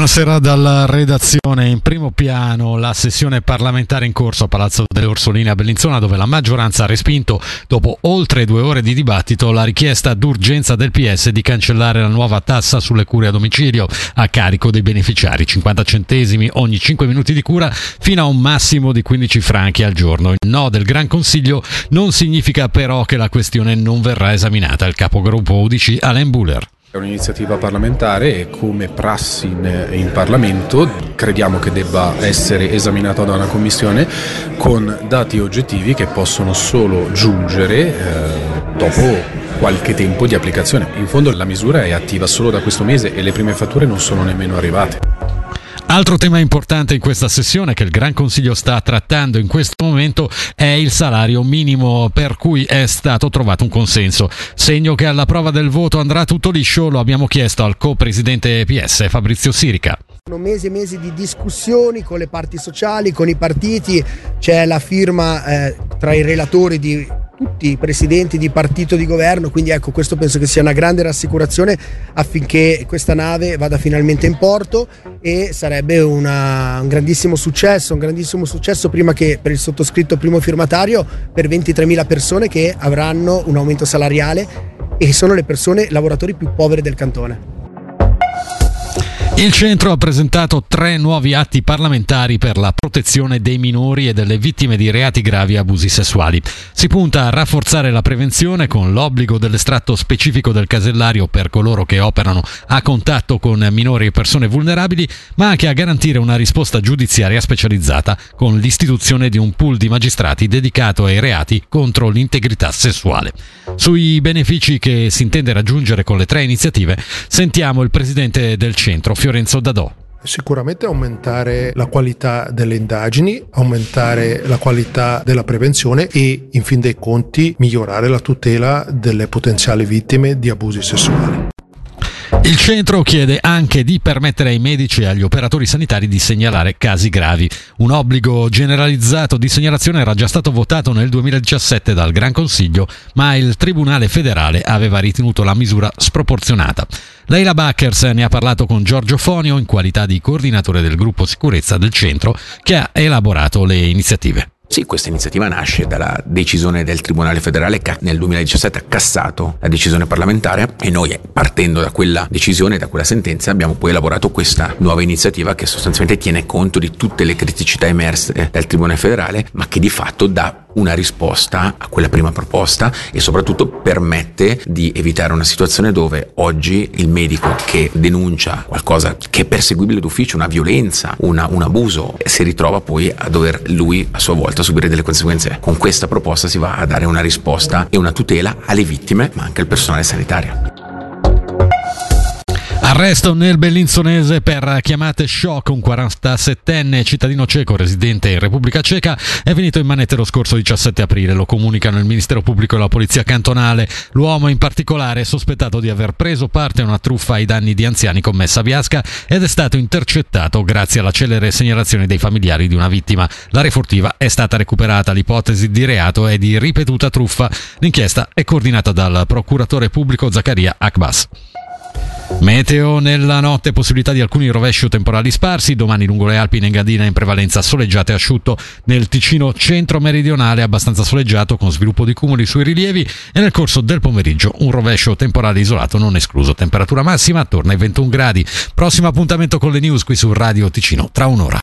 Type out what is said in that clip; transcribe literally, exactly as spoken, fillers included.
Buonasera dalla redazione. In primo piano la sessione parlamentare in corso a Palazzo delle Orsoline a Bellinzona, dove la maggioranza ha respinto, dopo oltre due ore di dibattito, la richiesta d'urgenza del P S di cancellare la nuova tassa sulle cure a domicilio a carico dei beneficiari, cinquanta centesimi ogni cinque minuti di cura fino a un massimo di quindici franchi al giorno. Il no del Gran Consiglio non significa però che la questione non verrà esaminata. Il capogruppo U D C Alain Buller. È un'iniziativa parlamentare e come prassi in, in Parlamento crediamo che debba essere esaminata da una commissione con dati oggettivi che possono solo giungere eh, dopo qualche tempo di applicazione. In fondo la misura è attiva solo da questo mese e le prime fatture non sono nemmeno arrivate. Altro tema importante in questa sessione che il Gran Consiglio sta trattando in questo momento è il salario minimo, per cui è stato trovato un consenso. Segno che alla prova del voto andrà tutto liscio, lo abbiamo chiesto al co-presidente P S Fabrizio Sirica. Sono mesi e mesi di discussioni con le parti sociali, con i partiti, c'è la firma eh, tra i relatori di tutti i presidenti di partito di governo, quindi ecco, questo penso che sia una grande rassicurazione affinché questa nave vada finalmente in porto e sarebbe una, un grandissimo successo, un grandissimo successo prima che per il sottoscritto primo firmatario per ventitremila persone che avranno un aumento salariale e sono le persone lavoratori più povere del cantone. Il centro ha presentato tre nuovi atti parlamentari per la protezione dei minori e delle vittime di reati gravi e abusi sessuali. Si punta a rafforzare la prevenzione con l'obbligo dell'estratto specifico del casellario per coloro che operano a contatto con minori e persone vulnerabili, ma anche a garantire una risposta giudiziaria specializzata con l'istituzione di un pool di magistrati dedicato ai reati contro l'integrità sessuale. Sui benefici che si intende raggiungere con le tre iniziative, sentiamo il presidente del centro, Fiorenzo Dadò. Sicuramente aumentare la qualità delle indagini, aumentare la qualità della prevenzione e, in fin dei conti, migliorare la tutela delle potenziali vittime di abusi sessuali. Il centro chiede anche di permettere ai medici e agli operatori sanitari di segnalare casi gravi. Un obbligo generalizzato di segnalazione era già stato votato nel duemiladiciassette dal Gran Consiglio, ma il Tribunale federale aveva ritenuto la misura sproporzionata. Leila Backers ne ha parlato con Giorgio Fonio in qualità di coordinatore del gruppo sicurezza del centro che ha elaborato le iniziative. Sì, questa iniziativa nasce dalla decisione del Tribunale federale che nel duemiladiciassette ha cassato la decisione parlamentare e noi, partendo da quella decisione, da quella sentenza, abbiamo poi elaborato questa nuova iniziativa che sostanzialmente tiene conto di tutte le criticità emerse dal Tribunale federale, ma che di fatto dà una risposta a quella prima proposta e soprattutto permette di evitare una situazione dove oggi il medico che denuncia qualcosa che è perseguibile d'ufficio, una violenza, una, un abuso, si ritrova poi a dover lui a sua volta subire delle conseguenze. Con questa proposta si va a dare una risposta e una tutela alle vittime ma anche al personale sanitario. Arresto nel Bellinzonese per chiamate shock. Un quarantasettenne cittadino ceco residente in Repubblica Ceca è venuto in manette lo scorso diciassette aprile. Lo comunicano il Ministero Pubblico e la Polizia Cantonale. L'uomo in particolare è sospettato di aver preso parte a una truffa ai danni di anziani commessa a Biasca ed è stato intercettato grazie alla celere segnalazione dei familiari di una vittima. L'area furtiva è stata recuperata. L'ipotesi di reato è di ripetuta truffa. L'inchiesta è coordinata dal procuratore pubblico Zaccaria Akbas. Meteo nella notte, possibilità di alcuni rovesci o temporali sparsi. Domani lungo le Alpi in Engadina in prevalenza soleggiato e asciutto. Nel Ticino centro-meridionale abbastanza soleggiato con sviluppo di cumuli sui rilievi e nel corso del pomeriggio un rovescio temporale isolato non escluso. Temperatura massima attorno ai ventuno gradi. Prossimo appuntamento con le news qui su Radio Ticino tra un'ora.